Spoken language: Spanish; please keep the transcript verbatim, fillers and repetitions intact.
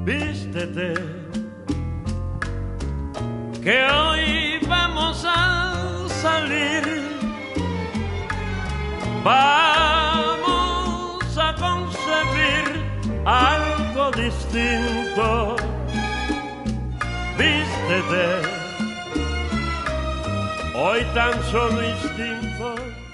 vístete, que hoy vamos a salir, vamos a concebir algo distinto. Vístete, hoy tan solo instinto.